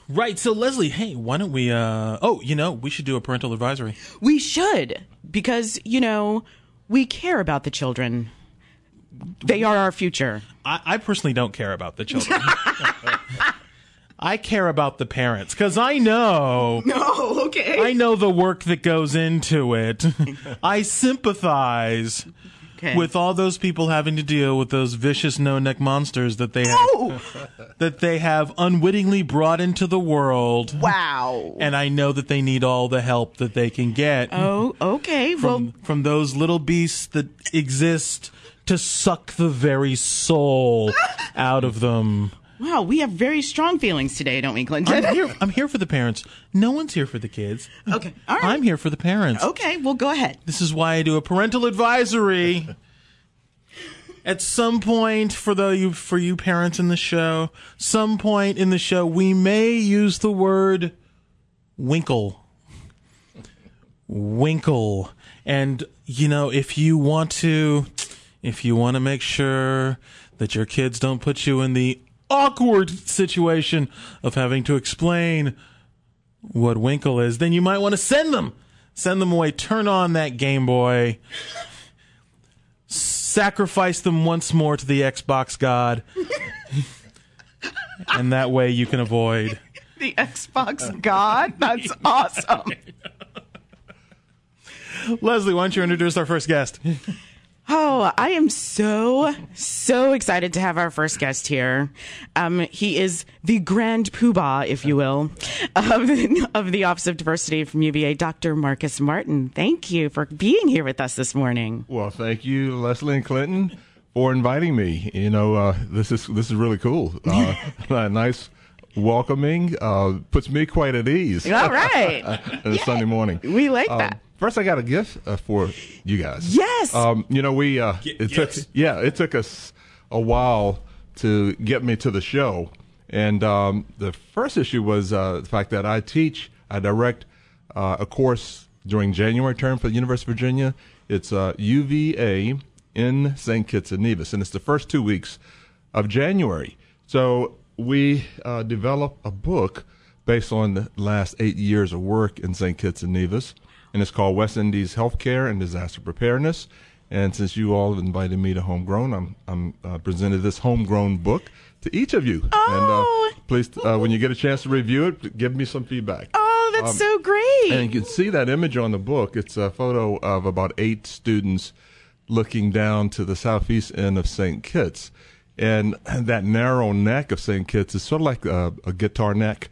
Right. So, Leslie, hey, why don't we, we should do a parental advisory. We should, because, we care about the children. They are our future. I personally don't care about the children. I care about the parents because I know. No, okay. I know the work that goes into it. I sympathize with all those people having to deal with those vicious no-neck monsters that they have unwittingly brought into the world. Wow. And I know that they need all the help that they can get. Oh, okay. From those little beasts that exist to suck the very soul out of them. Wow, we have very strong feelings today, don't we, Clinton? I'm here for the parents. No one's here for the kids. Okay, all right. I'm here for the parents. Okay, well, go ahead. This is why I do a parental advisory. At some point, for you parents in the show, some point in the show, we may use the word winkle. Winkle. And, if you want to make sure that your kids don't put you in the awkward situation of having to explain what winkle is, then you might want to send them away. Turn on that Game Boy. Sacrifice them once more to the Xbox God. And that way you can avoid the Xbox God? That's awesome. Leslie, why don't you introduce our first guest? Oh, I am so excited to have our first guest here. He is the grand poobah, if you will, of the Office of Diversity from UVA, Dr. Marcus Martin. Thank you for being here with us this morning. Well, thank you, Leslie and Clinton, for inviting me. This is really cool. Nice welcoming. Puts me quite at ease. All right. On a Sunday morning. We like that. First, I got a gift for you guys. Yes. It took us a while to get me to the show, and the first issue was the fact that I direct a course during January term for the University of Virginia. It's UVA in St. Kitts and Nevis, and it's the first 2 weeks of January. So we developed a book based on the last 8 years of work in St. Kitts and Nevis. And it's called West Indies Healthcare and Disaster Preparedness. And since you all have invited me to Homegrown, I'm presented this homegrown book to each of you. Oh. And please, when you get a chance to review it, give me some feedback. Oh, that's so great. And you can see that image on the book. It's a photo of about 8 students looking down to the southeast end of St. Kitts. And that narrow neck of St. Kitts is sort of like a guitar neck.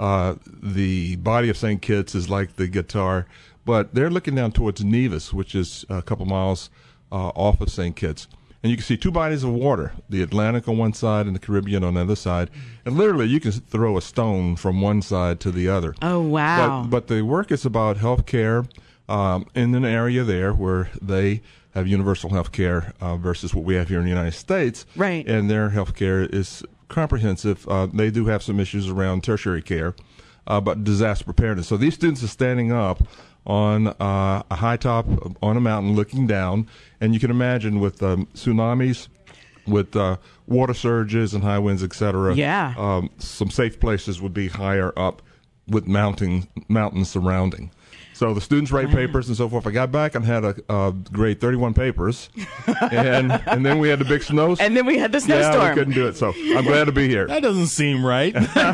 The body of St. Kitts is like the guitar. But they're looking down towards Nevis, which is a couple miles off of St. Kitts. And you can see 2 bodies of water, the Atlantic on one side and the Caribbean on the other side. And literally, you can throw a stone from one side to the other. Oh, wow. But the work is about health care in an area there where they have universal health care versus what we have here in the United States. Right. And their health care is comprehensive. They do have some issues around tertiary care, but disaster preparedness. So these students are standing up on a high top on a mountain looking down, and you can imagine with tsunamis, with water surges and high winds, etc. Yeah. Some safe places would be higher up with mountains surrounding. So the students write papers and so forth. I got back and had a grade 31 papers, and then we had the big snow. And then we had the snowstorm. Yeah, we couldn't do it. So I'm glad to be here. That doesn't seem right.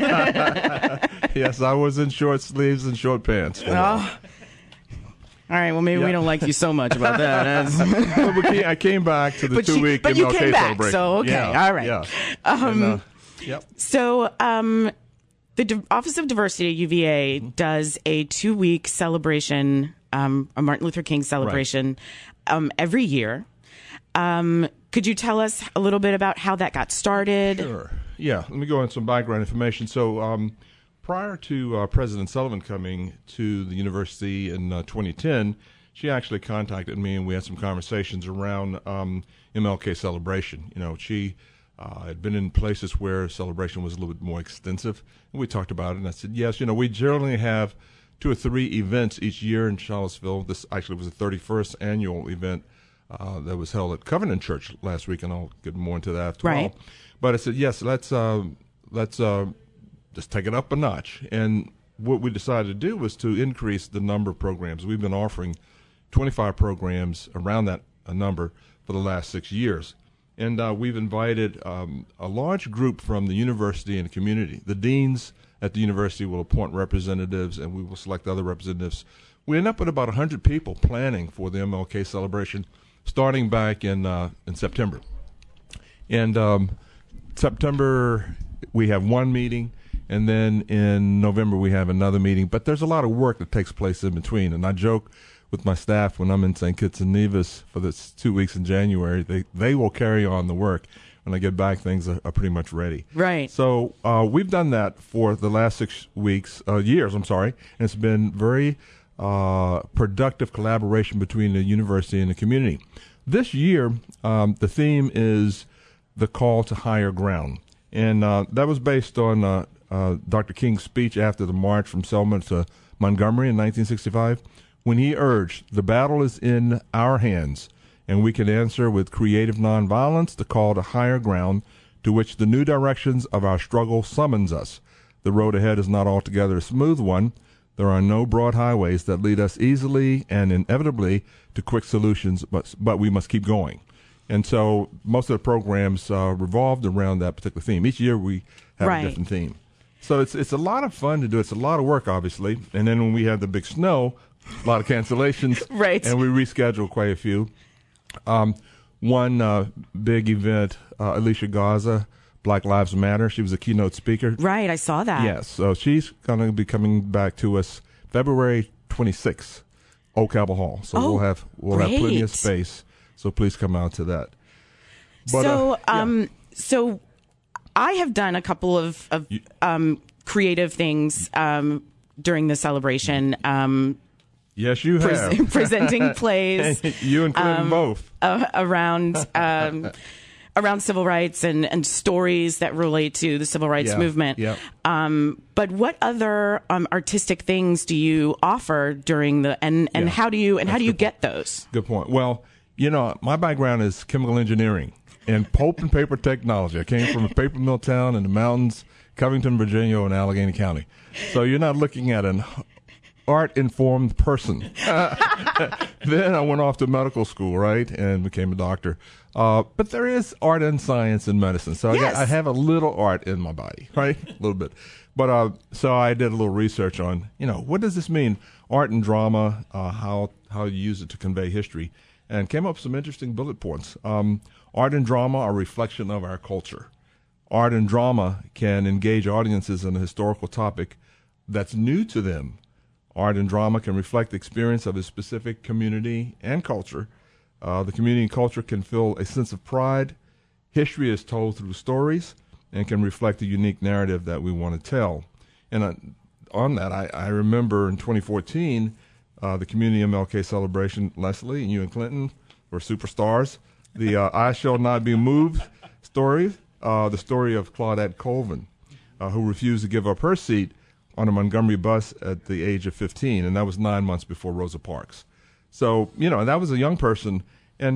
Yes, I was in short sleeves and short pants. All right, well, maybe we don't like you so much about that. I came back to the 2-week MLK celebration. So, okay, all right. Yeah. So the Office of Diversity at UVA does a 2-week celebration, a Martin Luther King celebration, every year. Could you tell us a little bit about how that got started? Sure. Yeah, let me go into some background information. So prior to President Sullivan coming to the university in 2010, she actually contacted me, and we had some conversations around MLK celebration. She had been in places where celebration was a little bit more extensive, and we talked about it, and I said, yes, we generally have 2 or 3 events each year in Charlottesville. This actually was the 31st annual event that was held at Covenant Church last week, and I'll get more into that after all. But I said, yes, let's just take it up a notch. And what we decided to do was to increase the number of programs. We've been offering 25 programs around that number for the last 6 years. And we've invited a large group from the university and the community. The deans at the university will appoint representatives, and we will select other representatives. We end up with about 100 people planning for the MLK celebration, starting back in September. And September, we have one meeting, and then in November, we have another meeting. But there's a lot of work that takes place in between. And I joke with my staff when I'm in St. Kitts and Nevis for the 2 weeks in January, they will carry on the work. When I get back, things are pretty much ready. Right. So we've done that for the last 6 years, and it's been very productive collaboration between the university and the community. This year, the theme is the call to higher ground. And that was based on Dr. King's speech after the march from Selma to Montgomery in 1965, when he urged, "The battle is in our hands, and we can answer with creative nonviolence the call to higher ground to which the new directions of our struggle summons us. The road ahead is not altogether a smooth one. There are no broad highways that lead us easily and inevitably to quick solutions, but we must keep going." And so most of the programs revolved around that particular theme. Each year we have a different theme. So it's a lot of fun to do. It's a lot of work, obviously. And then when we had the big snow, a lot of cancellations. Right. And we rescheduled quite a few. One big event, Alicia Garza, Black Lives Matter. She was a keynote speaker. Right, I saw that. Yes, so she's going to be coming back to us February 26th, Oak Cabell Hall. So we'll have plenty of space. So please come out to that. But, so I have done a couple of creative things during the celebration. Yes, you have. Presenting plays. You and Clinton both. Around civil rights and stories that relate to the civil rights movement. Yeah. But what other artistic things do you offer during and how do you get those? Good point. Well, my background is chemical engineering and pulp and paper technology. I came from a paper mill town in the mountains, Covington, Virginia, and Allegheny County. So you're not looking at an art-informed person. Then I went off to medical school, right, and became a doctor. But there is art and science in medicine. So I have a little art in my body, right, a little bit. But so I did a little research on, what does this mean, art and drama, how you use it to convey history, and came up with some interesting bullet points. Art and drama are a reflection of our culture. Art and drama can engage audiences in a historical topic that's new to them. Art and drama can reflect the experience of a specific community and culture. The community and culture can feel a sense of pride. History is told through stories and can reflect the unique narrative that we want to tell. And on that, I remember in 2014, the Community MLK celebration, Leslie and you and Clinton were superstars. The I Shall Not Be Moved story, the story of Claudette Colvin, who refused to give up her seat on a Montgomery bus at the age of 15, and that was 9 months before Rosa Parks. So, that was a young person, and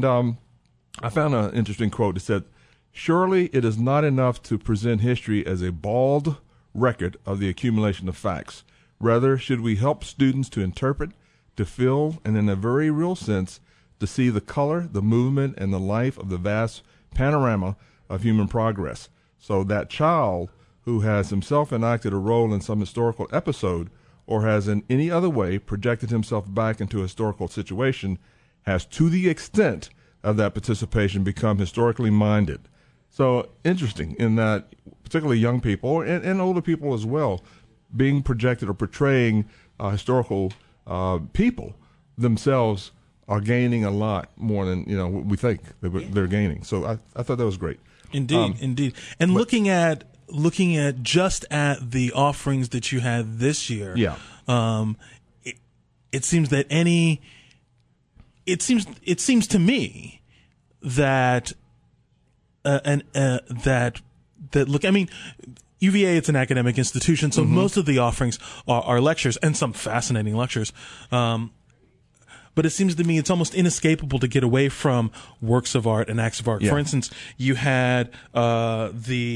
I found an interesting quote that said, "Surely it is not enough to present history as a bald record of the accumulation of facts. Rather, should we help students to interpret, to feel, and in a very real sense, to see the color, the movement, and the life of the vast panorama of human progress. So that child who has himself enacted a role in some historical episode or has in any other way projected himself back into a historical situation has, to the extent of that participation, become historically minded." So interesting in that particularly young people and older people as well being projected or portraying historical people themselves are gaining a lot more than we think they're gaining. So I thought that was great. Indeed. And looking at just at the offerings that you had this year, it seems that it seems to me that look, I mean, UVA, it's an academic institution, so most of the offerings are lectures, and some fascinating lectures. but it seems to me it's almost inescapable to get away from works of art and acts of art. Yeah. For instance, you had a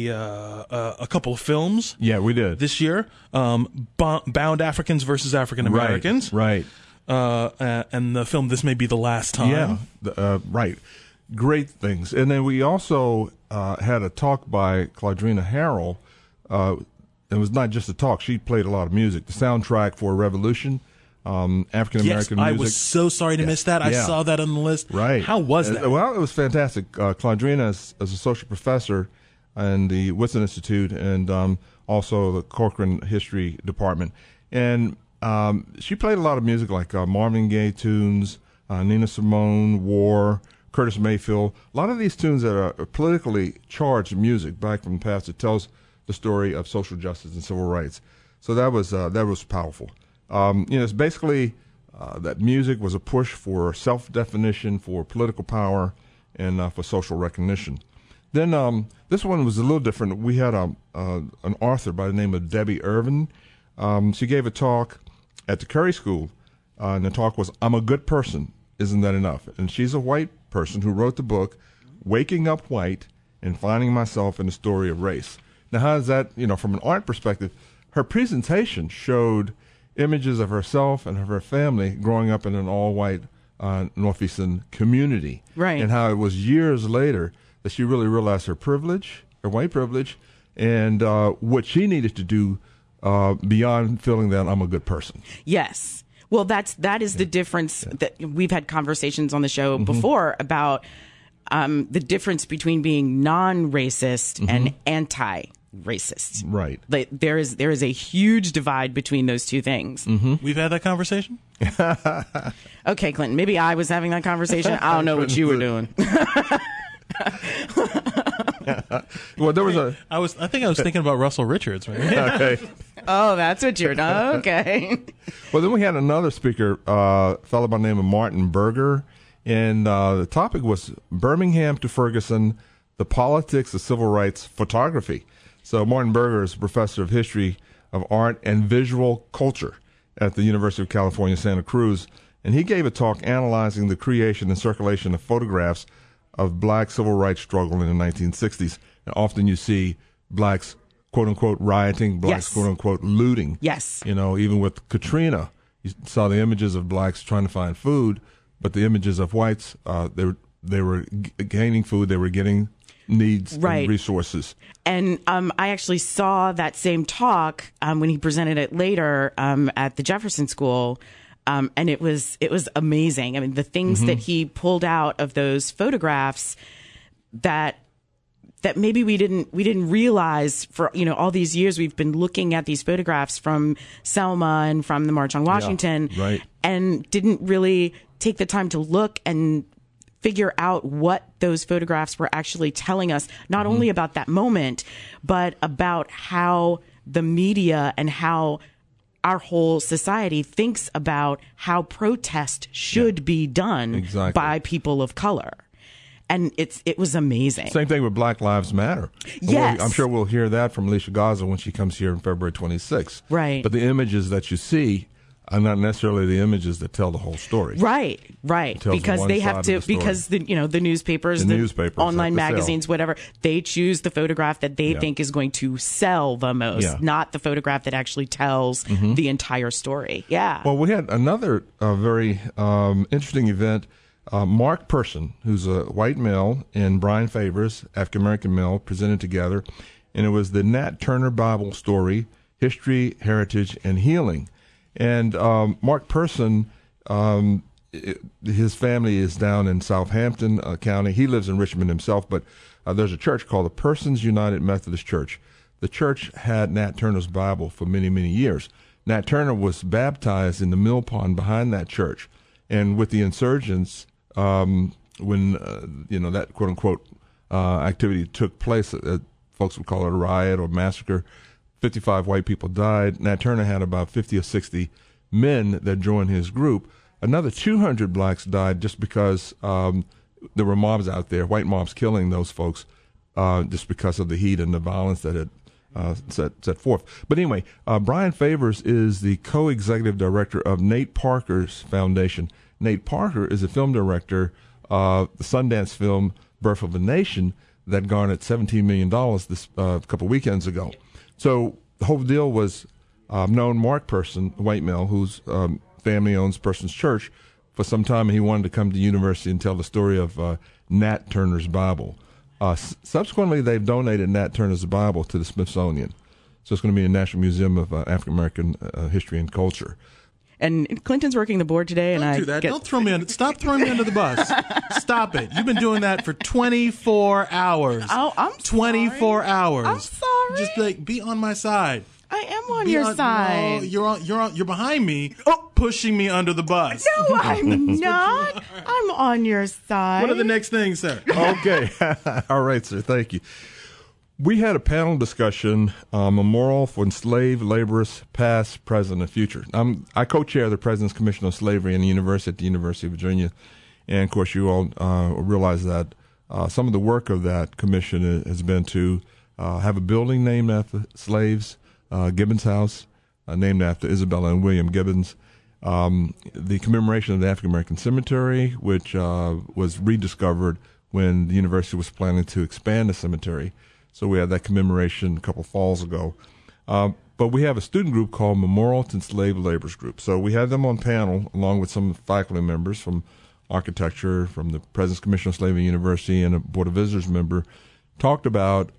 couple of films. Yeah, we did. This year, Bound Africans versus African Americans. Right. And the film This May Be the Last Time. Yeah, right. Great things. And then we also had a talk by Claudrina Harrell. It was not just a talk. She played a lot of music. The soundtrack for Revolution, African American yes, music. I was so sorry to miss that. I saw that on the list. Right. How was that? Well, it was fantastic. Claudrina is a social professor in the Whitson Institute and also the Corcoran History Department. And she played a lot of music like Marvin Gaye tunes, Nina Simone, War, Curtis Mayfield. A lot of these tunes that are politically charged music back from the past. It tells the story of social justice and civil rights. So that was powerful. It's basically that music was a push for self-definition, for political power, and for social recognition. Then this one was a little different. We had an author by the name of Debbie Irvin. She gave a talk at the Curry School, and the talk was, "I'm a good person, isn't that enough?" And she's a white person who wrote the book, Waking Up White and Finding Myself in the Story of Race. Now, how does that, from an art perspective, her presentation showed images of herself and of her family growing up in an all-white Northeastern community. Right. And how it was years later that she really realized her privilege, her white privilege, and what she needed to do beyond feeling that I'm a good person. Yes. Well, that is the difference that we've had conversations on the show before about the difference between being non-racist and anti-racist. Right. Like, there is a huge divide between those two things. We've had that conversation? Okay, Clinton, maybe I was having that conversation. I don't know what you were doing. Well, there was I think I was thinking about Russell Richards. Right? okay. Oh, that's what you're doing. Okay. Well, then we had another speaker, a fellow by the name of Martin Berger, and the topic was Birmingham to Ferguson, the politics of civil rights photography. So Martin Berger is a professor of history of art and visual culture at the University of California, Santa Cruz, and he gave a talk analyzing the creation and circulation of photographs of black civil rights struggle in the 1960s. And often you see blacks, quote-unquote, rioting, blacks, Yes. quote-unquote, looting. Yes. Even with Katrina, you saw the images of blacks trying to find food, but the images of whites, they were gaining food, they were getting needs Right. and resources. And I actually saw that same talk when he presented it later at the Jefferson School, and it was amazing. I mean, the things that he pulled out of those photographs that maybe we didn't realize for all these years we've been looking at these photographs from Selma and from the March on Washington, right. and didn't really take the time to look and figure out what those photographs were actually telling us, not only about that moment, but about how the media and how our whole society thinks about how protest should be done Exactly. by people of color. And it was amazing. Same thing with Black Lives Matter. Yes. I'm sure we'll hear that from Alicia Gaza when she comes here on February 26th. Right. But the images that you see are not necessarily the images that tell the whole story. Right. tells Because one they side have of to, the story. because the newspapers, The newspapers online have to sell. magazines, whatever, they choose the photograph that they think is going to sell the most, Yeah. not the photograph that actually tells the entire story. Yeah. Well, we had another very interesting event. Mark Person, who's a white male, and Brian Favors, African-American male, presented together. And it was the Nat Turner Bible story, History, Heritage, and Healing. And Mark Person, his family is down in Southampton County. He lives in Richmond himself, but there's a church called the Persons United Methodist Church. The church had Nat Turner's Bible for many, many years. Nat Turner was baptized in the mill pond behind that church. And with the insurgents, when that quote unquote activity took place, folks would call it a riot or massacre. 55 white people died. Nat Turner had about 50 or 60 men that joined his group. Another 200 blacks died just because there were mobs out there, white mobs killing those folks, just because of the heat and the violence that had set forth. But anyway, Brian Favors is the co-executive director of Nate Parker's foundation. Nate Parker is a film director of the Sundance film Birth of a Nation that garnered $17 million this couple weekends ago. So the whole deal was known Mark Person, a white male whose family owns Person's Church for some time, and he wanted to come to university and tell the story of Nat Turner's Bible. Subsequently, they've donated Nat Turner's Bible to the Smithsonian. So it's going to be a National Museum of African American History and Culture. And Clinton's working the board today, and Don't do that. Don't throw me under. Stop throwing me under the bus. Stop it. You've been doing that for 24 hours. Oh, I'm 24 hours. I'm sorry. Just like be on my side. I am on your side. No, you're behind me, pushing me under the bus. No, I'm not. I'm on your side. What are the next things, sir? Okay. All right, sir. Thank you. We had a panel discussion, Memorial for Enslaved Laborers, Past, Present, and Future. I co-chair the President's Commission on Slavery at the University of Virginia. And, of course, you all realize that some of the work of that commission has been to have a building named after slaves, Gibbons House, named after Isabella and William Gibbons, the commemoration of the African American Cemetery, which was rediscovered when the university was planning to expand the cemetery. So we had that commemoration a couple falls ago. But we have a student group called Memorial to Enslaved Laborers Group. So we had them on panel along with some faculty members from architecture, from the President's Commission on Slavery University, and a Board of Visitors member, talked about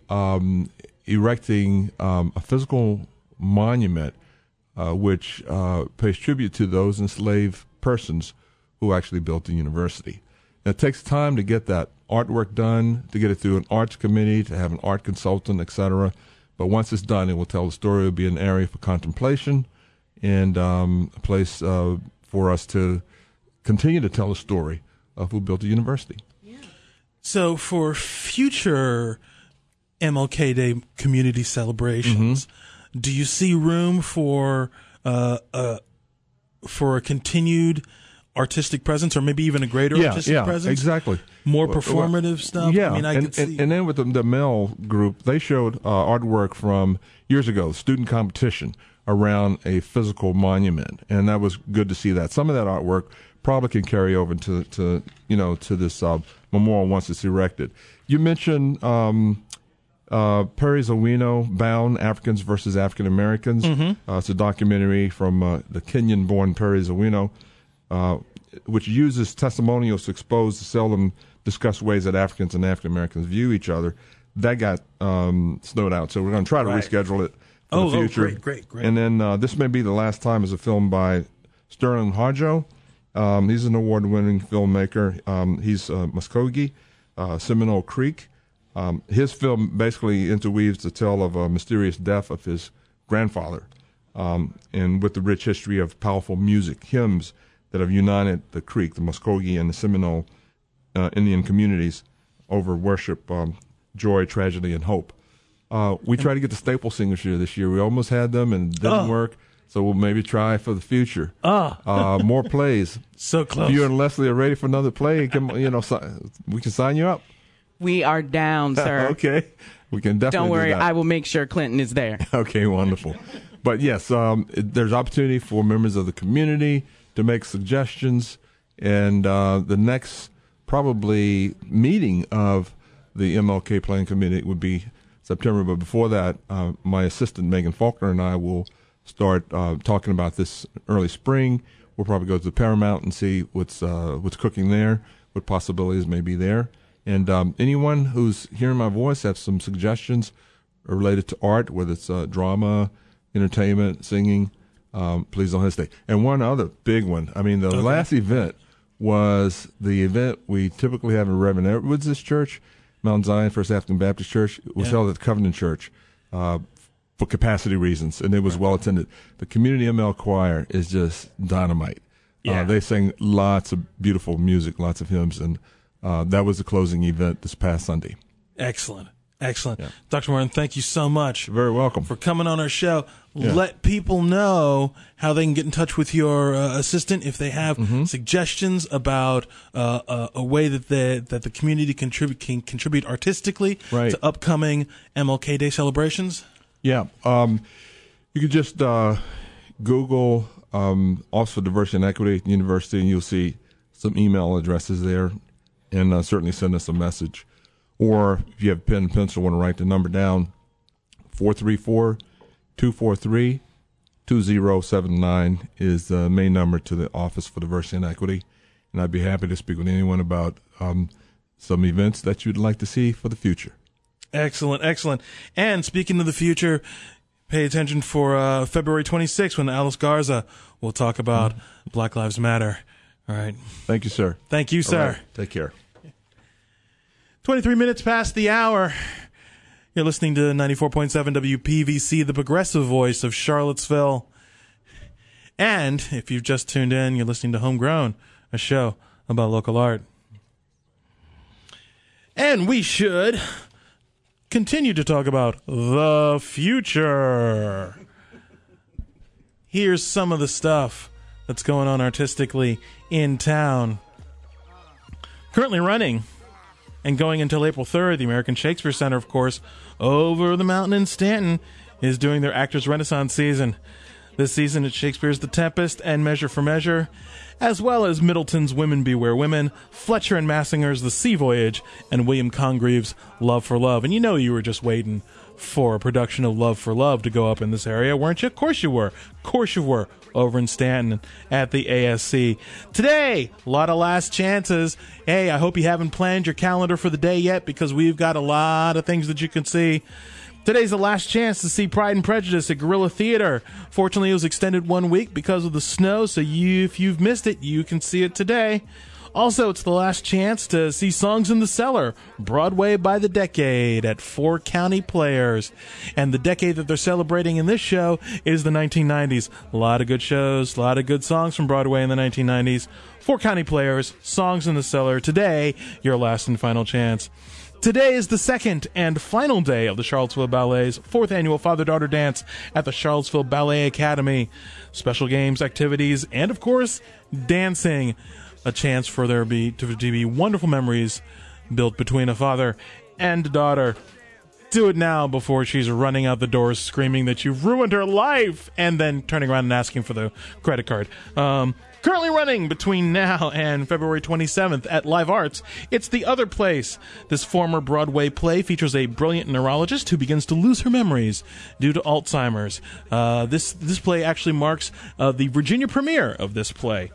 erecting a physical monument which pays tribute to those enslaved persons who actually built the university. It takes time to get that artwork done, to get it through an arts committee, to have an art consultant, etc. But once it's done, it will tell the story. It will be an area for contemplation and a place for us to continue to tell the story of who built the university. Yeah. So for future MLK Day community celebrations, do you see room for a continued artistic presence, or maybe even a greater artistic presence? Exactly. More performative stuff? Yeah, I mean, I could see. And then with the Mel group, they showed artwork from years ago, student competition around a physical monument, and that was good to see that. Some of that artwork probably can carry over to this memorial once it's erected. You mentioned Perry Owino, Bound, Africans versus African Americans. It's a documentary from the Kenyan-born Perry Owino, which uses testimonials to expose the seldom discussed ways that Africans and African Americans view each other. That got snowed out, so we're going to try to reschedule it for the future. Great. And then this may be the last time as a film by Sterling Harjo. He's an award-winning filmmaker. He's Muskogee, Seminole Creek. His film basically interweaves the tale of a mysterious death of his grandfather, and with the rich history of powerful music, hymns that have united the Creek, the Muskogee, and the Seminole Indian communities over worship, joy, tragedy, and hope. We tried to get the Staple Singers here this year. We almost had them, and it didn't work. So we'll maybe try for the future. More plays. So close. If you and Leslie are ready for another play, we can sign you up. We are down, sir. Okay. We can definitely Don't worry, do that. I will make sure Clinton is there. Okay, wonderful. But yes, there's opportunity for members of the community to make suggestions, and the next probably meeting of the MLK Planning Committee would be September. But before that, my assistant Megan Faulkner and I will start talking about this early spring. We'll probably go to the Paramount and see what's cooking there, what possibilities may be there. And anyone who's hearing my voice have some suggestions related to art, whether it's drama, entertainment, singing, please don't hesitate. And one other big one. I mean, the last event was the event we typically have in Reverend Edwards' church, Mount Zion First African Baptist Church. It was held at the Covenant Church for capacity reasons, and it was well attended. The Community ML Choir is just dynamite. They sang lots of beautiful music, lots of hymns, and that was the closing event this past Sunday. Excellent. Yeah. Dr. Martin, thank you so much. You're very welcome. For coming on our show. Yeah. Let people know how they can get in touch with your assistant if they have suggestions about a way that the community can contribute artistically to upcoming MLK Day celebrations. Yeah. You could just Google Office for Diversity and Equity at the university, and you'll see some email addresses there, and certainly send us a message. Or if you have pen and pencil, want to write the number down, 434-243-2079 is the main number to the Office for Diversity and Equity. And I'd be happy to speak with anyone about some events that you'd like to see for the future. Excellent, excellent. And speaking of the future, pay attention for February 26th when Alice Garza will talk about Black Lives Matter. All right. Thank you, sir. Thank you, sir. All right. Take care. 23 minutes past the hour. You're listening to 94.7 WPVC, the progressive voice of Charlottesville. And if you've just tuned in, you're listening to Homegrown, a show about local art. And we should continue to talk about the future. Here's some of the stuff that's going on artistically in town. Currently running and going until April 3rd, the American Shakespeare Center, of course, over the mountain in Stanton, is doing their Actors Renaissance season. This season, it's Shakespeare's The Tempest and Measure for Measure, as well as Middleton's Women Beware Women, Fletcher and Massinger's The Sea Voyage, and William Congreve's Love for Love. And you know you were just waiting for a production of Love for Love to go up in this area, weren't you? Of course you were. Of course you were. Over in Stanton at the ASC. Today, a lot of last chances. Hey, I hope you haven't planned your calendar for the day yet, because we've got a lot of things that you can see. Today's the last chance to see Pride and Prejudice at Guerrilla Theater. Fortunately, it was extended 1 week because of the snow, so if you've missed it, you can see it today. Also, it's the last chance to see Songs in the Cellar, Broadway by the Decade at 4 County Players. And the decade that they're celebrating in this show is the 1990s. A lot of good shows, a lot of good songs from Broadway in the 1990s. 4 County Players, Songs in the Cellar. Today, your last and final chance. Today is the second and final day of the Charlottesville Ballet's 4th annual Father-Daughter Dance at the Charlottesville Ballet Academy. Special games, activities, and of course, dancing. A chance for there to be wonderful memories built between a father and a daughter. Do it now before she's running out the doors screaming that you've ruined her life and then turning around and asking for the credit card. Currently running between now and February 27th at Live Arts, it's The Other Place. This former Broadway play features a brilliant neurologist who begins to lose her memories due to Alzheimer's. This play actually marks the Virginia premiere of this play.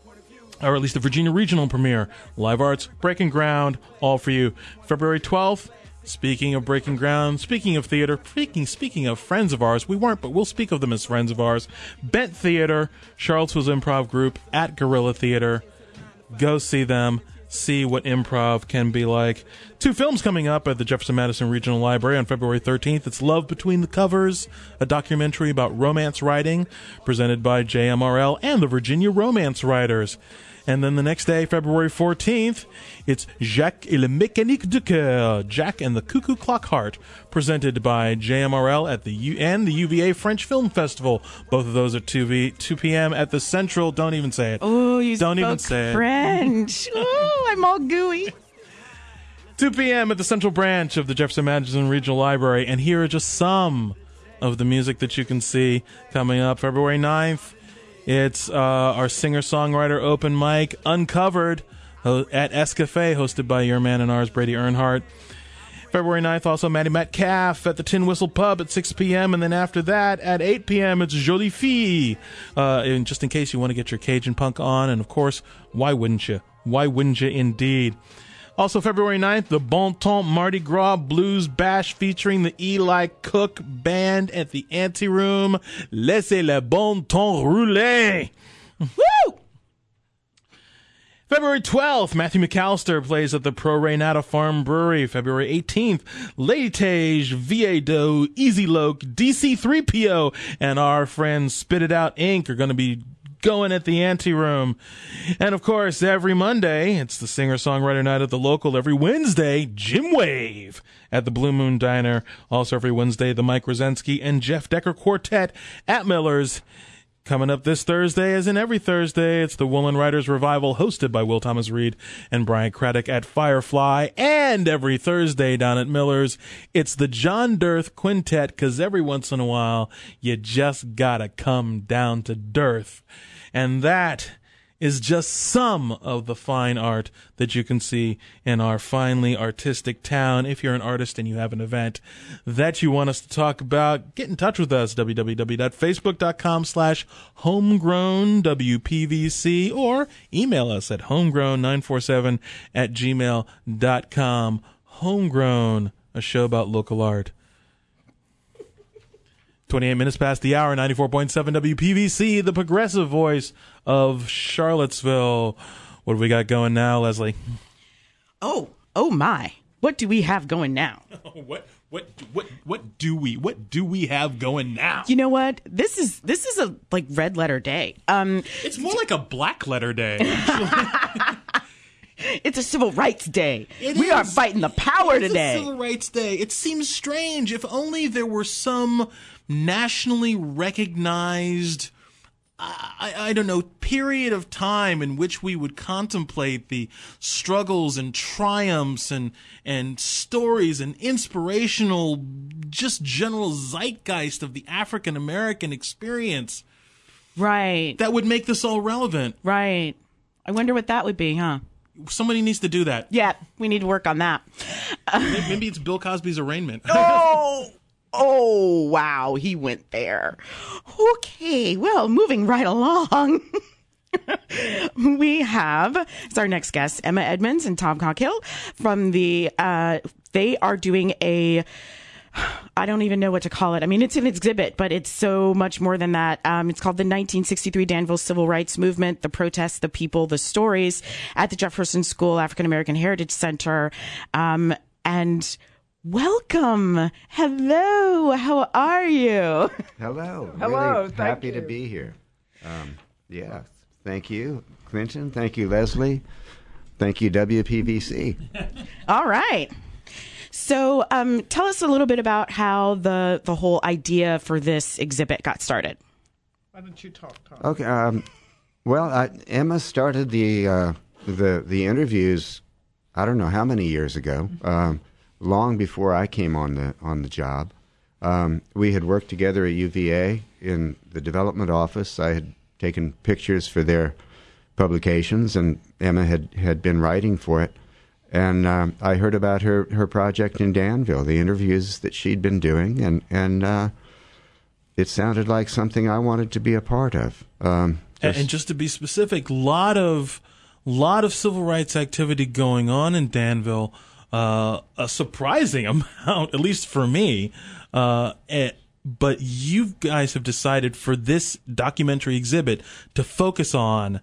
Or at least the Virginia regional premiere. Live Arts, Breaking Ground, all for you. February 12th, speaking of Breaking Ground, speaking of theater, speaking of friends of ours, we weren't, but we'll speak of them as friends of ours. Bent Theater, Charlottesville's improv group at Guerrilla Theater. Go see them. See what improv can be like. 2 films coming up at the Jefferson Madison Regional Library on February 13th. It's Love Between the Covers, a documentary about romance writing presented by JMRL and the Virginia Romance Writers. And then the next day, February 14th, it's Jacques et le Mécanique du Cœur, Jack and the Cuckoo Clock Heart, presented by JMRL at the UVA French Film Festival. Both of those at 2 p.m. at the Central. Don't even say it. Oh, you Don't spoke even say French. Oh, I'm all gooey. 2 p.m. at the Central Branch of the Jefferson Madison Regional Library. And here are just some of the music that you can see coming up. February 9th. It's our singer-songwriter open mic, Uncovered, at Escafé, hosted by your man and ours, Brady Earnhardt. February 9th, also Maddie Metcalf at the Tin Whistle Pub at 6 p.m. And then after that, at 8 p.m., it's Jolie Fille. And just in case you want to get your Cajun punk on. And, of course, why wouldn't you? Why wouldn't you indeed? Also, February 9th, the Bon Ton Mardi Gras Blues Bash featuring the Eli Cook Band at the Anteroom. Laissez le bon ton rouler. Woo! February 12th, Matthew McAllister plays at the Pro Reynata Farm Brewery. February 18th, Lady Tage, Viedo, Easy Loke, DC3PO, and our friends Spit It Out Inc. are going to be going at the Anteroom. And of course, every Monday, it's the singer-songwriter night at the local. Every Wednesday, Jim Wave at the Blue Moon Diner. Also every Wednesday, the Mike Rosensky and Jeff Decker Quartet at Miller's. Coming up this Thursday, as in every Thursday, it's the Woolen Writers Revival, hosted by Will Thomas Reed and Brian Craddock at Firefly. And every Thursday down at Miller's, it's the John Dearth Quintet, because every once in a while, you just gotta come down to Dearth. And that is just some of the fine art that you can see in our finely artistic town. If you're an artist and you have an event that you want us to talk about, get in touch with us, www.facebook.com/homegrownwpvc, or email us at homegrown947@gmail.com. Homegrown, a show about local art. 28 minutes past the hour, 94.7 WPVC, the progressive voice of Charlottesville. What do we got going now, Leslie? Oh my. What do we have going now? What do we have going now? You know what? This is a like red letter day. It's more like a black letter day, actually. It's a civil rights day. We are fighting the power today. It's a civil rights day. It seems strange. If only there were some nationally recognized, I don't know, period of time in which we would contemplate the struggles and triumphs and stories and inspirational, just general zeitgeist of the African American experience. Right. That would make this all relevant. Right. I wonder what that would be, huh? Somebody needs to do that. Yeah, we need to work on that. Maybe it's Bill Cosby's arraignment. Oh, wow, he went there. Okay, well, moving right along. We have, as our next guest, Emma Edmonds and Tom Cockhill from they are doing I don't even know what to call it. I mean, it's an exhibit, but it's so much more than that. It's called the 1963 Danville Civil Rights Movement, the protests, the people, the stories at the Jefferson School African American Heritage Center. And welcome. Hello. How are you? Hello. Hello. Really happy to be here. Yeah. Thank you, Clinton. Thank you, Leslie. Thank you, WPVC. All right. So tell us a little bit about how the whole idea for this exhibit got started. Why don't you talk, Tom? Okay. Well, Emma started the interviews, I don't know how many years ago, long before I came on the job. We had worked together at UVA in the development office. I had taken pictures for their publications, and Emma had been writing for it. And I heard about her project in Danville, the interviews that she'd been doing, and it sounded like something I wanted to be a part of. And just to be specific, lot of civil rights activity going on in Danville, a surprising amount, at least for me. But you guys have decided for this documentary exhibit to focus on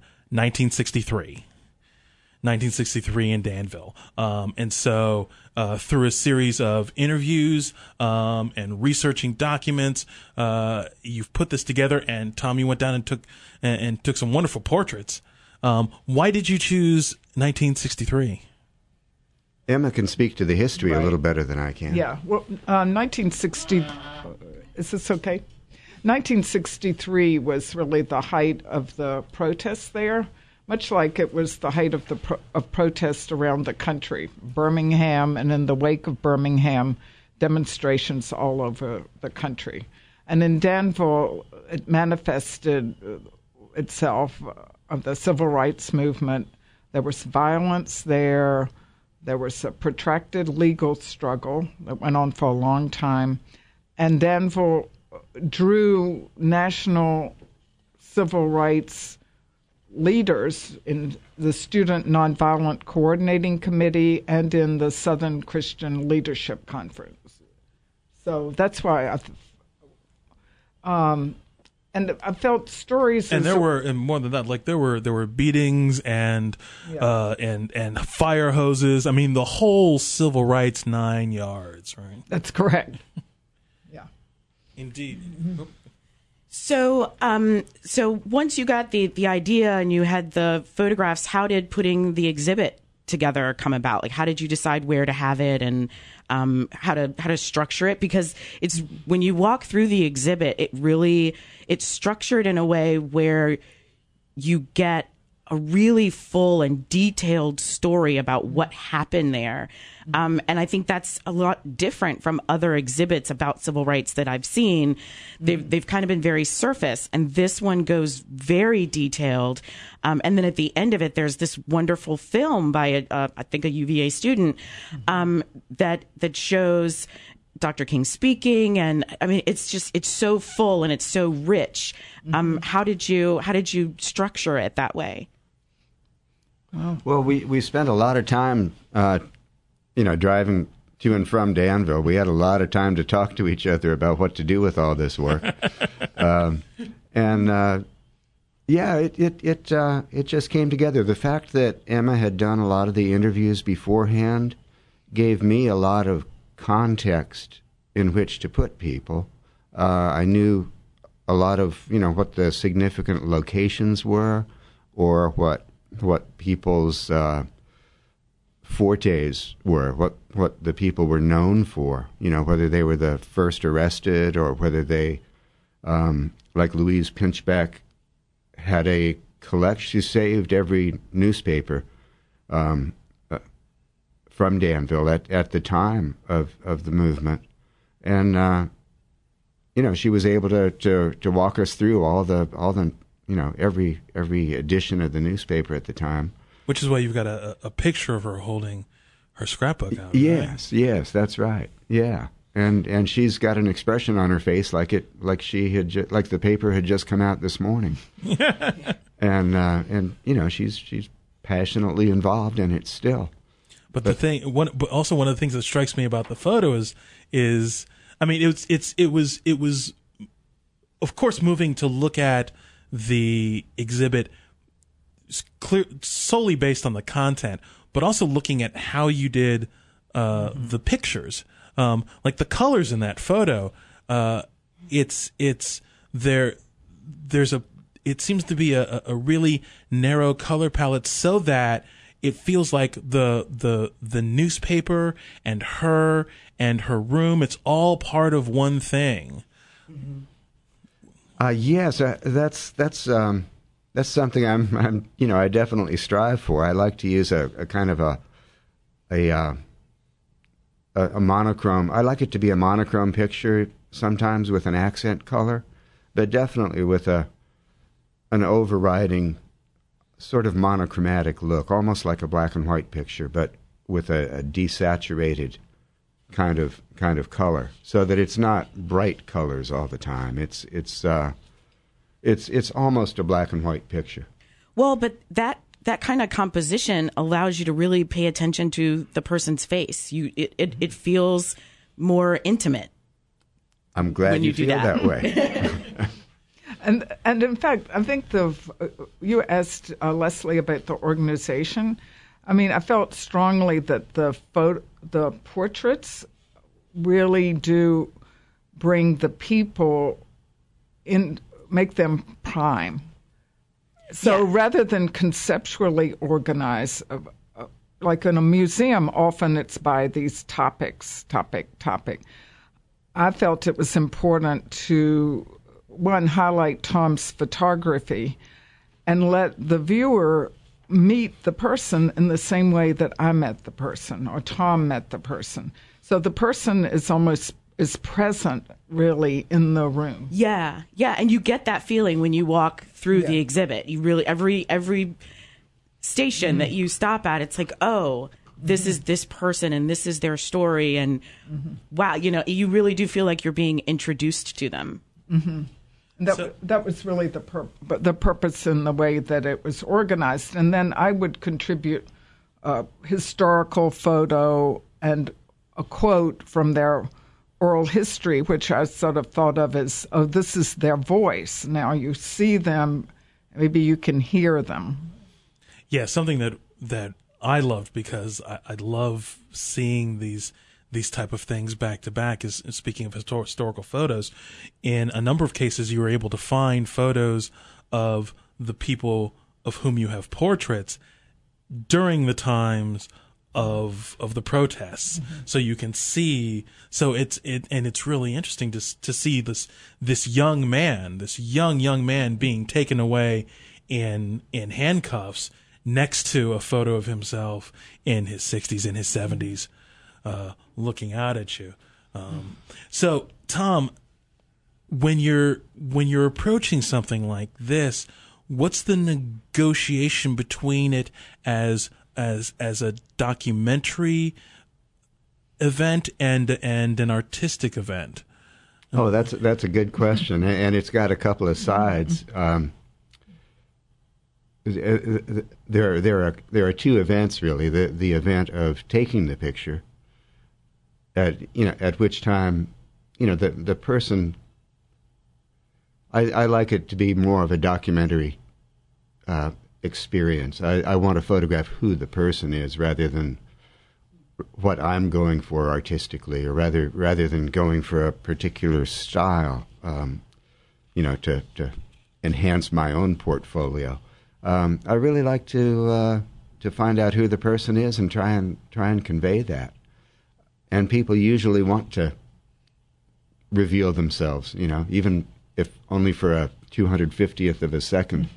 1963 in Danville. And so through a series of interviews and researching documents, you've put this together. And Tom, you went down and took some wonderful portraits. Why did you choose 1963? Emma can speak to the history a little better than I can. Yeah. Well, 1960. Is this okay? 1963 was really the height of the protests there, much like it was the height of of protests around the country. Birmingham, and in the wake of Birmingham, demonstrations all over the country. And in Danville, it manifested itself of the civil rights movement. There was violence there. There was a protracted legal struggle that went on for a long time. And Danville drew national civil rights leaders in the Student Nonviolent Coordinating Committee and in the Southern Christian Leadership Conference. So that's why and I felt stories. And there were, and more than that, like there were beatings and fire hoses. I mean, the whole civil rights 9 yards, right? That's correct. Yeah, indeed. Mm-hmm. So once you got the idea and you had the photographs, how did putting the exhibit together come about? Like, how did you decide where to have it and how to structure it? Because it's when you walk through the exhibit, it's structured in a way where you get a really full and detailed story about what happened there. And I think that's a lot different from other exhibits about civil rights that I've seen. They've kind of been very surface, and this one goes very detailed. And then at the end of it, there's this wonderful film by I think a UVA student that shows Dr. King speaking, and I mean, it's so full and it's so rich. How did you structure it that way? Well, we spent a lot of time, driving to and from Danville. We had a lot of time to talk to each other about what to do with all this work, it just came together. The fact that Emma had done a lot of the interviews beforehand gave me a lot of context in which to put people. I knew a lot of what the significant locations were, or what people's fortes were, what the people were known for, whether they were the first arrested, or whether they, like Louise Pinchbeck, had a collection. She saved every newspaper from Danville at the time of the movement, and she was able to walk us through all the every edition of the newspaper at the time. Which is why you've got a picture of her holding her scrapbook out. Yes, right? Yes, that's right. Yeah, and she's got an expression on her face like the paper had just come out this morning. and she's passionately involved in it still. But also one of the things that strikes me about the photo is I mean it was of course moving to look at the exhibit solely based on the content, but also looking at how you did the pictures, like the colors in that photo. It seems to be a really narrow color palette, so that it feels like the newspaper and her room, it's all part of one thing. Yes, that's something I definitely strive for. I like to use a kind of a monochrome. I like it to be a monochrome picture, sometimes with an accent color, but definitely with an overriding sort of monochromatic look, almost like a black and white picture, but with a desaturated kind of color, so that it's not bright colors all the time. It's almost a black and white picture. Well, but that kind of composition allows you to really pay attention to the person's face. It feels more intimate. I'm glad you feel that way. And in fact, I think you asked Leslie about the organization. I mean, I felt strongly that the portraits really do bring the people in, make them prime. So rather than conceptually organize, like in a museum, often it's by these topic. I felt it was important to, one, highlight Tom's photography and let the viewer meet the person in the same way that I met the person or Tom met the person. So the person is present really in the room. Yeah. And you get that feeling when you walk through the exhibit. You really, every station that you stop at, it's like, oh, this is this person and this is their story. And wow, you really do feel like you're being introduced to them. Mm-hmm. That was really the purpose in the way that it was organized. And then I would contribute a historical photo and a quote from their oral history, which I sort of thought of as, oh, this is their voice. Now you see them, maybe you can hear them. Yeah, something that I loved, because I love seeing these type of things back to back, is, speaking of historical photos, in a number of cases you were able to find photos of the people of whom you have portraits during the times of the protests. So you can see, it's really interesting to see this young man being taken away in handcuffs next to a photo of himself in his 60s, in his 70s, looking out at you. So, Tom, when you're approaching something like this, what's the negotiation between it as a documentary event and an artistic event? Oh, that's a good question, and it's got a couple of sides. There are two events really. The event of taking the picture, at which time, the person. I like it to be more of a documentary experience. I want to photograph who the person is rather than what I'm going for artistically, or rather than going for a particular style, to enhance my own portfolio. I really like to find out who the person is and try and convey that. And people usually want to reveal themselves, even if only for a 250th of a second.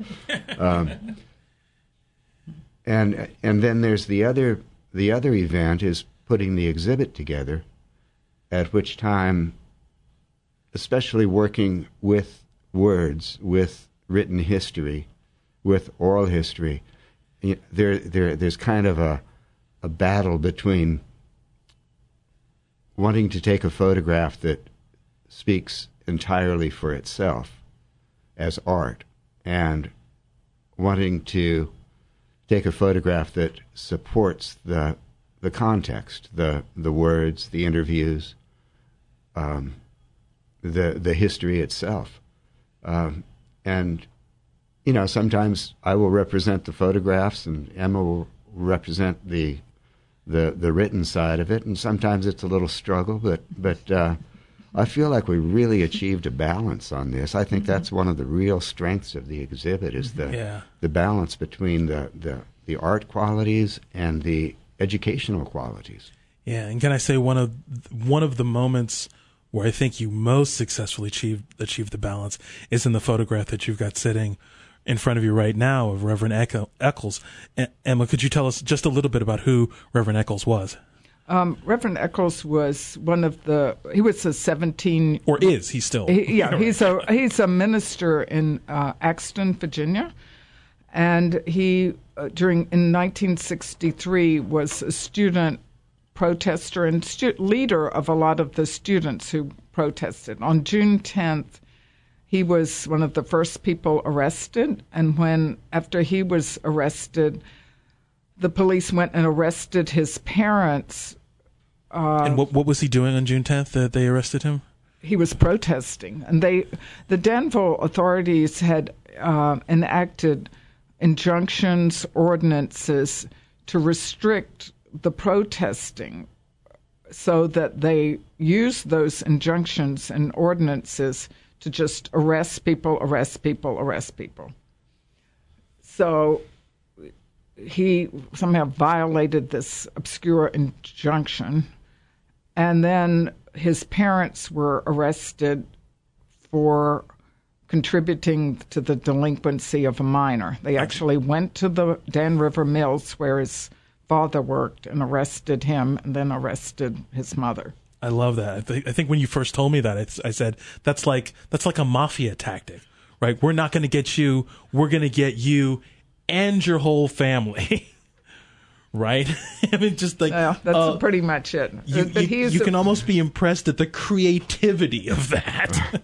And then there's the other event is putting the exhibit together, at which time, especially working with words, with written history, with oral history, there's kind of a battle between wanting to take a photograph that speaks entirely for itself as art and wanting to take a photograph that supports the context, the words, the interviews, the history itself. And sometimes I will represent the photographs and Emma will represent the written side of it, and sometimes it's a little struggle, but I feel like we really achieved a balance on this. I think that's one of the real strengths of the exhibit is the balance between the art qualities and the educational qualities. Yeah, and can I say one of the moments where I think you most successfully achieved the balance is in the photograph that you've got sitting in front of you right now of Reverend Eccles. Emma, could you tell us just a little bit about who Reverend Eccles was? Reverend Eccles was he was a 17... Or is he still? He's a minister in Axton, Virginia. And he, in 1963, was a student protester and leader of a lot of the students who protested. On June 10th, he was one of the first people arrested. And after he was arrested, the police went and arrested his parents. And what was he doing on June 10th that they arrested him? He was protesting. And the Danville authorities had enacted injunctions, ordinances to restrict the protesting so that they used those injunctions and ordinances to just arrest people. So he somehow violated this obscure injunction, and then his parents were arrested for contributing to the delinquency of a minor. They actually went to the Dan River Mills where his father worked and arrested him and then arrested his mother. I love that. I think when you first told me that, I said, that's like a mafia tactic, right? We're not going to get you. We're going to get you and your whole family. Right? I mean, just like... Yeah, that's pretty much it. You can almost be impressed at the creativity of that.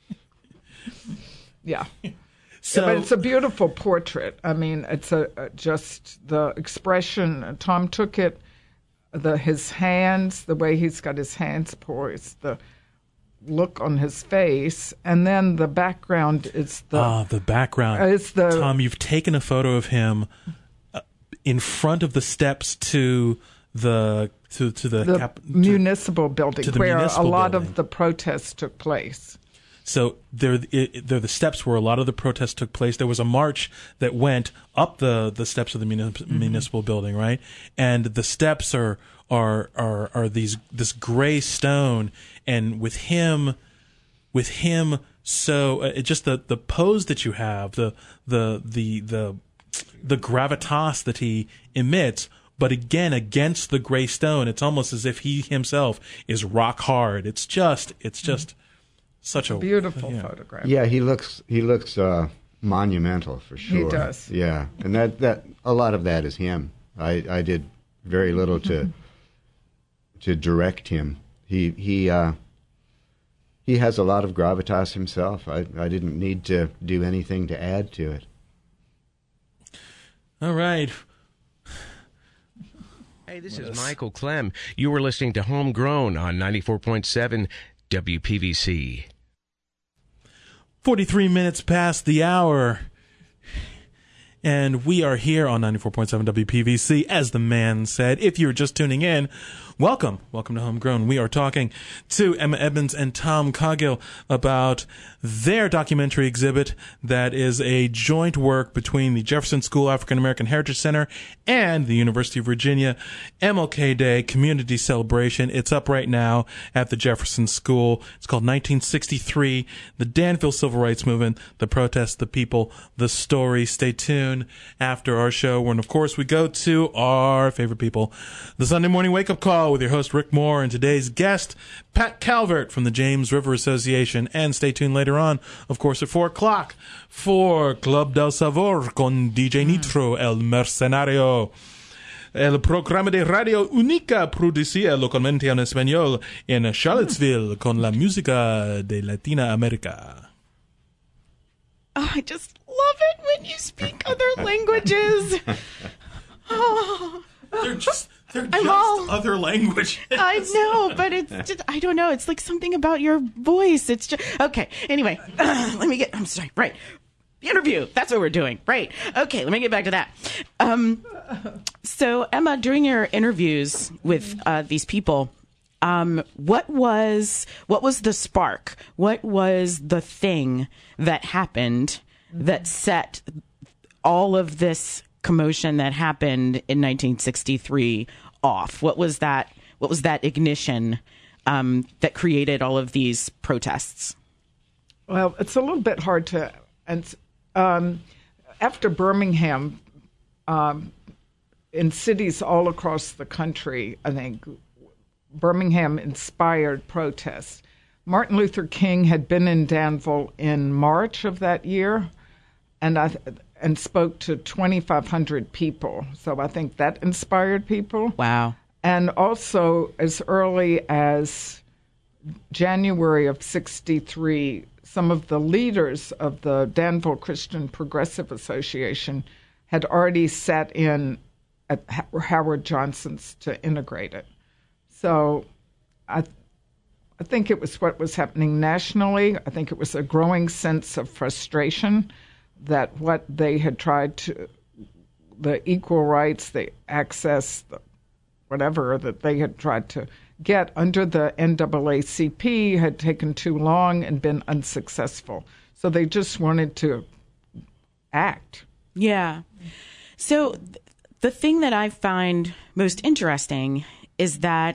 Yeah. But it's a beautiful portrait. I mean, it's just the expression. Tom took it, his hands, the way he's got his hands poised, the look on his face, and then the background is the background. Tom, you've taken a photo of him in front of the steps to the municipal building where a lot of the protests took place. So they're the steps where a lot of the protests took place. There was a march that went up the steps of the municipal building, right? And the steps are this gray stone, and with him so just the pose that you have, the gravitas that he emits, but again against the gray stone, it's almost as if he himself is rock hard. It's just such a beautiful photograph. Yeah, he looks monumental for sure. He does. Yeah, and that a lot of that is him. I did very little to direct him. He has a lot of gravitas himself. I didn't need to do anything to add to it. All right. Hey, this is Michael Clem. You were listening to Homegrown on 94.7 WPVC. 43 minutes past the hour. And we are here on 94.7 WPVC, as the man said. If you're just tuning in, welcome. Welcome to Homegrown. We are talking to Emma Edmonds and Tom Coghill about their documentary exhibit that is a joint work between the Jefferson School African American Heritage Center and the University of Virginia MLK Day Community Celebration. It's up right now at the Jefferson School. It's called 1963, the Danville Civil Rights Movement, the Protest, the People, the Story. Stay tuned after our show when, of course, we go to our favorite people, the Sunday Morning Wake Up Call with your host, Rick Moore, and today's guest, Pat Calvert from the James River Association. And stay tuned later on, of course, at 4 o'clock for Club del Sabor con DJ Nitro, El Mercenario. El programa de radio única producida localmente en español en Charlottesville con la música de Latina America. Oh, I just love it when you speak other languages. Oh. They're just other languages. I know, but it's just, I don't know. It's like something about your voice. It's just, okay. Anyway, I'm sorry. Right. The interview. That's what we're doing. Right. Okay. Let me get back to that. So Emma, during your interviews with these people, what was the spark? What was the thing that happened that set all of this commotion that happened in 1963 off? What was that ignition that created all of these protests? Well, it's a little bit hard to, and after Birmingham, in cities all across the country, I think Birmingham inspired protests. Martin Luther King had been in Danville in March of that year, and spoke to 2,500 people. So I think that inspired people. Wow. And also, as early as January of 63, some of the leaders of the Danville Christian Progressive Association had already sat in at Howard Johnson's to integrate it. So I think it was what was happening nationally. I think it was a growing sense of frustration that what they had tried to, the equal rights, the access, the whatever that they had tried to get under the NAACP had taken too long and been unsuccessful. So they just wanted to act. Yeah. So the thing that I find most interesting is that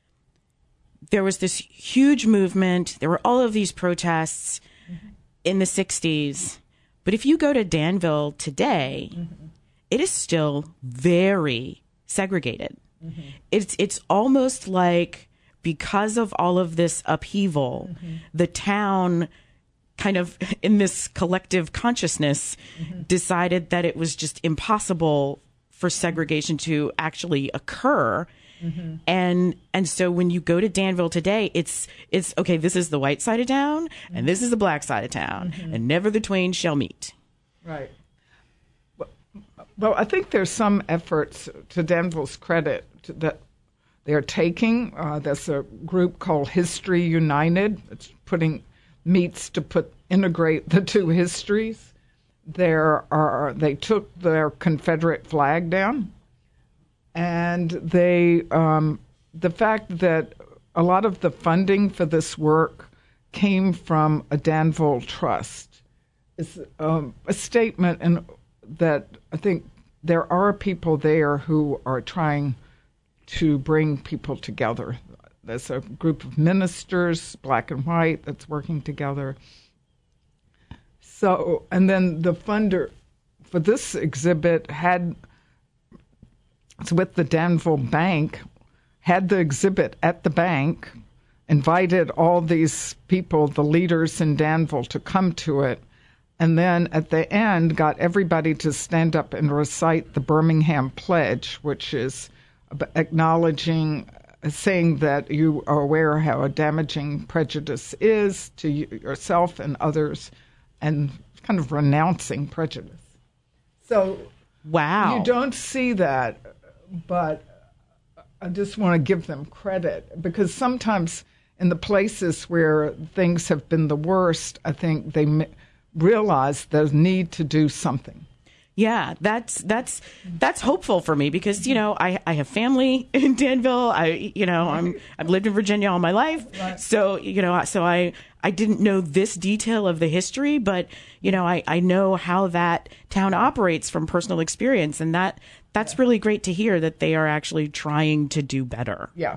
there was this huge movement. There were all of these protests in the 60s. But if you go to Danville today, it is still very segregated. It's almost like because of all of this upheaval, the town kind of in this collective consciousness decided that it was just impossible for segregation to actually occur. And so when you go to Danville today, it's okay, this is the white side of town and this is the black side of town, and never the twain shall meet. Right. Well, I think there's some efforts, to Danville's credit, that they're taking. There's a group called History United. It's meets to integrate the two histories. They took their Confederate flag down. And the fact that a lot of the funding for this work came from a Danville trust is a statement, and that I think there are people there who are trying to bring people together. There's a group of ministers, black and white, that's working together. So, and then the funder for this exhibit it's with the Danville Bank, had the exhibit at the bank, invited all these people, the leaders in Danville, to come to it, and then at the end got everybody to stand up and recite the Birmingham Pledge, which is saying that you are aware how damaging prejudice is to yourself and others, and kind of renouncing prejudice. So wow, you don't see that, but I just want to give them credit, because sometimes in the places where things have been the worst, I think they realize the need to do something. Yeah, that's hopeful for me, because I have family in Danville. I've lived in Virginia all my life, right. So I didn't know this detail of the history, but I know how that town operates from personal experience, and that's really great to hear that they are actually trying to do better. Yeah.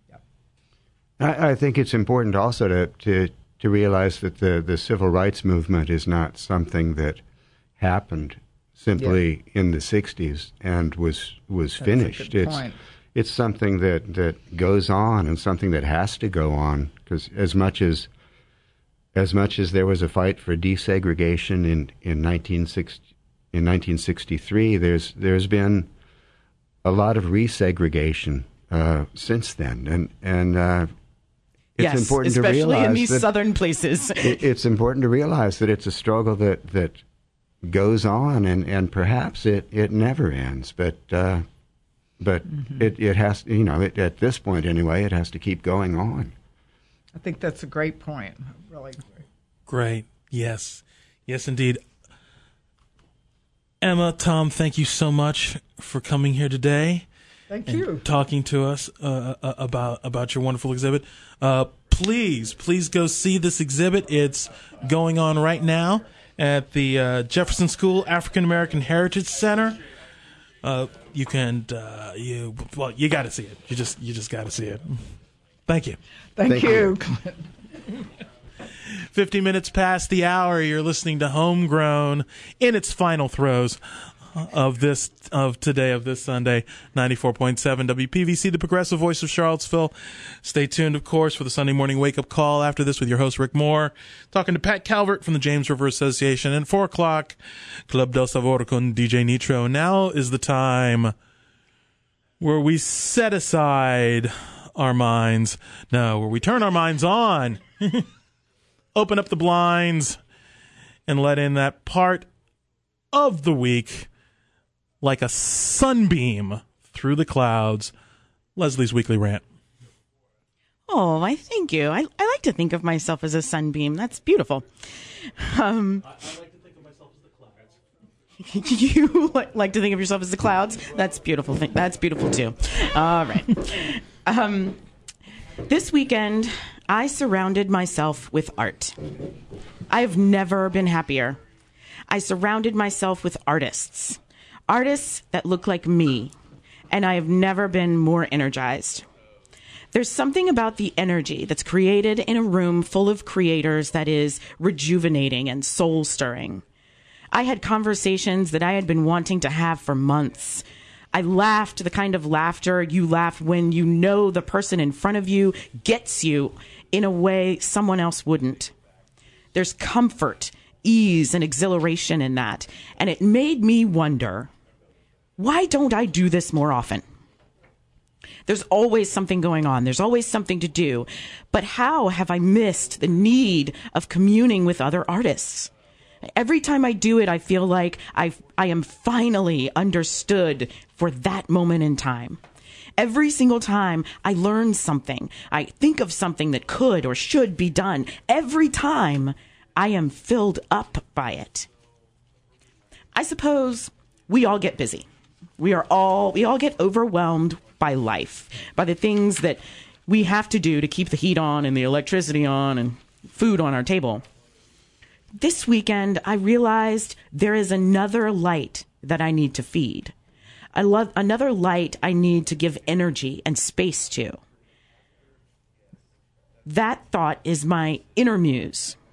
I think it's important also to realize that the civil rights movement is not something that happened simply in the 60s and was finished. A good point. It's something that goes on, and something that has to go on, because as much as there was a fight for desegregation in 1963, there's been a lot of resegregation since then, and it's important to realize, especially in these southern places. It's important to realize that it's a struggle that goes on, and perhaps it never ends, but it has, at this point anyway, it has to keep going on. I think that's a great point. Really Great. Yes, indeed. Emma, Tom, thank you so much for coming here today. Thank you. Talking to us about your wonderful exhibit. Please go see this exhibit. It's going on right now at the Jefferson School African American Heritage Center. You got to see it. You just got to see it. Thank you. Thank you. 50 minutes past the hour. You're listening to Homegrown in its final throes of this Sunday, 94.7 WPVC, the progressive voice of Charlottesville. Stay tuned, of course, for the Sunday morning wake-up call after this with your host, Rick Moore, talking to Pat Calvert from the James River Association. And 4 o'clock, Club del Sabor con DJ Nitro. Now is the time where we set aside our minds. No, where we turn our minds on. Open up the blinds and let in that part of the week like a sunbeam through the clouds. Leslie's Weekly Rant. Oh, I thank you. I like to think of myself as a sunbeam. That's beautiful. I like to think of myself as the clouds. You like to think of yourself as the clouds? That's beautiful. That's beautiful too. All right. This weekend, I surrounded myself with art. I've never been happier. I surrounded myself with artists that look like me, and I have never been more energized. There's something about the energy that's created in a room full of creators that is rejuvenating and soul-stirring. I had conversations that I had been wanting to have for months. I laughed the kind of laughter you laugh when you know the person in front of you gets you in a way someone else wouldn't. There's comfort, ease, and exhilaration in that. And it made me wonder, why don't I do this more often? There's always something going on. There's always something to do. But how have I missed the need of communing with other artists? Every time I do it, I feel like I am finally understood for that moment in time. Every single time I learn something, I think of something that could or should be done. Every time I am filled up by it. I suppose we all get busy. We all get overwhelmed by life, by the things that we have to do to keep the heat on and the electricity on and food on our table. This weekend, I realized there is another light that I need to feed. Another light I need to give energy and space to. That thought is my inner muse.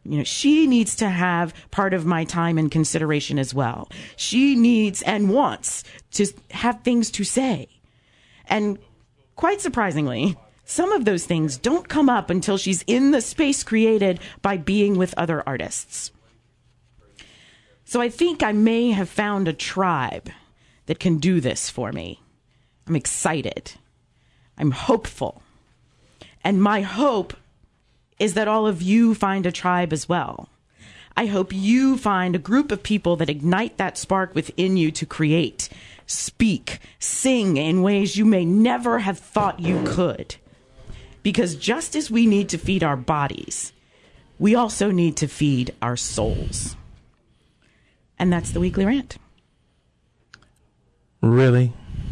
She needs to have part of my time and consideration as well. She needs and wants to have things to say. And quite surprisingly, some of those things don't come up until she's in the space created by being with other artists. So I think I may have found a tribe that can do this for me. I'm excited. I'm hopeful. And my hope is that all of you find a tribe as well. I hope you find a group of people that ignite that spark within you to create, speak, sing in ways you may never have thought you could. Because just as we need to feed our bodies, we also need to feed our souls. And that's the Weekly Rant. Really?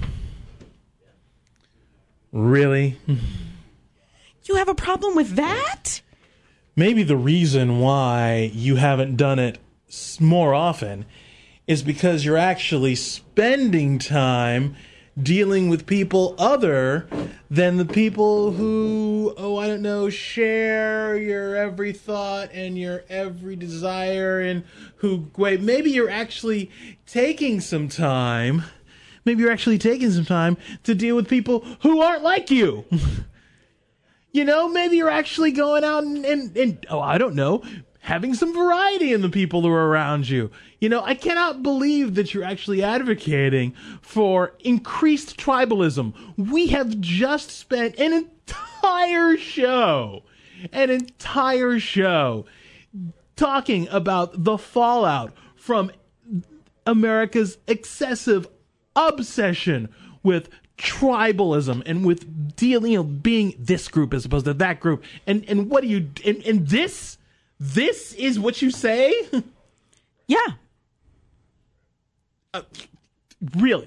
Really? You have a problem with that? Maybe the reason why you haven't done it more often is because you're actually spending time dealing with people other than the people who, share your every thought and your every desire, and maybe you're actually taking some time to deal with people who aren't like you. Maybe you're actually going out and having some variety in the people who are around you. I cannot believe that you're actually advocating for increased tribalism. We have just spent an entire show talking about the fallout from America's excessive obsession with tribalism and with being this group as opposed to that group. And what do you, and this is what you say? Yeah. Really?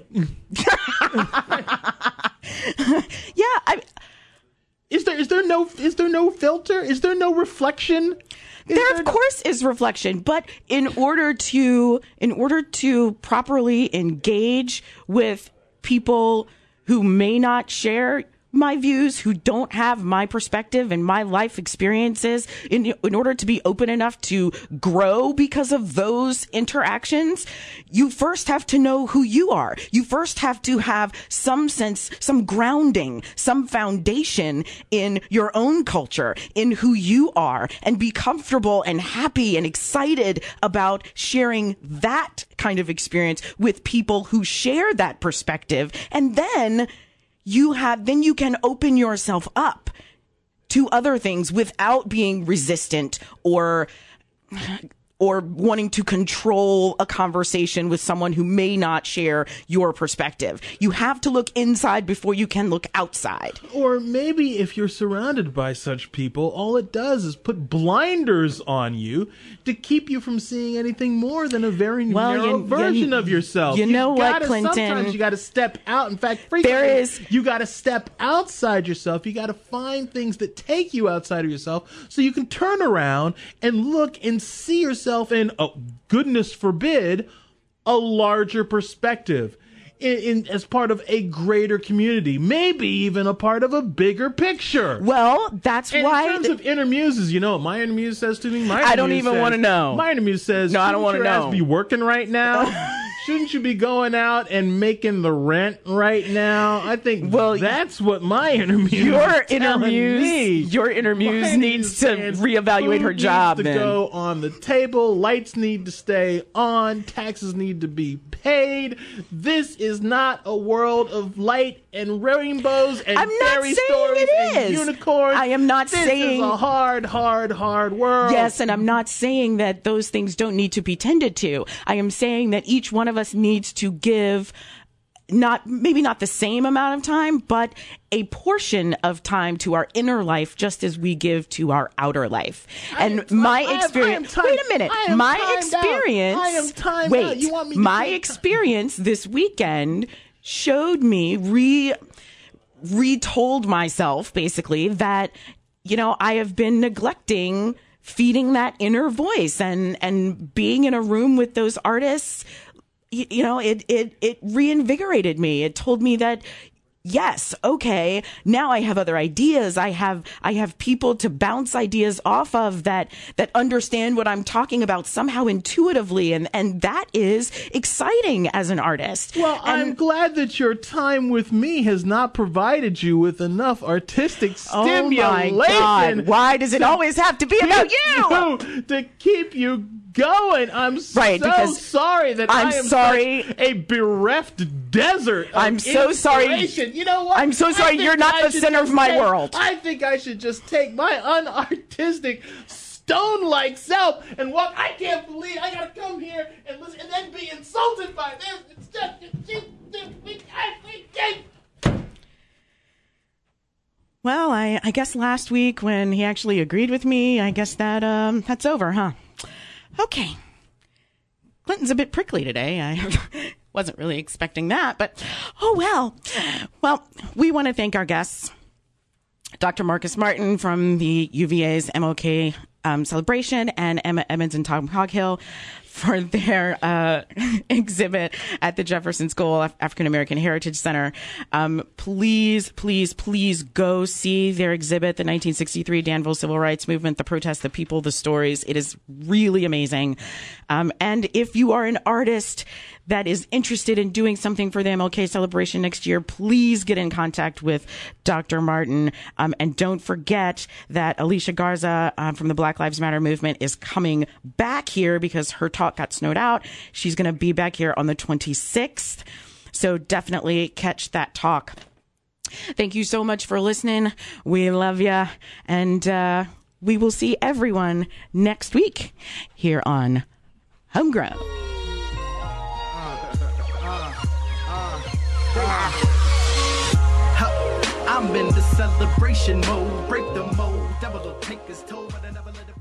Yeah. Is there no filter? Is there no reflection? There of course is reflection, but in order to properly engage with people who may not share my views, who don't have my perspective and my life experiences, in order to be open enough to grow because of those interactions, you first have to know who you are. You first have to have some sense, some grounding, some foundation in your own culture, in who you are, and be comfortable and happy and excited about sharing that kind of experience with people who share that perspective. And then you can open yourself up to other things without being resistant or wanting to control a conversation with someone who may not share your perspective. You have to look inside before you can look outside. Or maybe if you're surrounded by such people, all it does is put blinders on you to keep you from seeing anything more than a very narrow version of yourself. You know what, Clinton? Sometimes you got to step out. In fact, frequently, you got to step outside yourself. You got to find things that take you outside of yourself so you can turn around and look and see yourself in, goodness forbid, a larger perspective in as part of a greater community, maybe even a part of a bigger picture. Well, that's why. In terms of inner muses, you know what my inner muse says to me? I don't even want to know. My inner muse says, no, I don't want to know. Be working right now. Shouldn't you be going out and making the rent right now? I think that's what my inner muse Your inner muse needs to reevaluate her job. Needs to go on the table. Lights need to stay on. Taxes need to be paid. This is not a world of light and rainbows and fairy stories and unicorns. I am not saying this is a hard world. Yes, and I'm not saying that those things don't need to be tended to. I am saying that each one of us needs to give maybe not the same amount of time, but a portion of time to our inner life, just as we give to our outer life. And my experience. Wait a minute. My experience. I am timed out. You want me to my experience this weekend showed me, retold myself basically that, I have been neglecting feeding that inner voice and being in a room with those artists. It reinvigorated me. It told me that yes, okay, now I have other ideas. I have people to bounce ideas off of that understand what I'm talking about somehow intuitively, and that is exciting as an artist. Well, I'm glad that your time with me has not provided you with enough artistic stimulation. Oh my God. Why does it always have to be about you? To keep you going. I'm because sorry that I am such a bereft desert of I'm so sorry. inspiration. You know what? I'm so sorry you're not the center of my world. I think I should just take my unartistic stone-like self and walk. I can't believe I gotta come here and listen and then be insulted by this. It's just Well, I guess last week when he actually agreed with me, I guess that's over, huh? Okay. Clinton's a bit prickly today. I wasn't really expecting that, but oh well. Well, we want to thank our guests, Dr. Marcus Martin from the UVA's MLK celebration, and Emma Emmons and Tom Coghill for their exhibit at the Jefferson School African American Heritage Center. Please, please, please go see their exhibit, the 1963 Danville Civil Rights Movement, the Protest, the People, the Stories. It is really amazing. And if you are an artist that is interested in doing something for the MLK celebration next year, please get in contact with Dr. Martin. And don't forget that Alicia Garza from the Black Lives Matter movement is coming back here because her talk got snowed out. She's going to be back here on the 26th. So definitely catch that talk. Thank you so much for listening. We love you. And we will see everyone next week here on Homegrown. I'm in the celebration mode. Break the mold. Devil will take his toll, but I never let it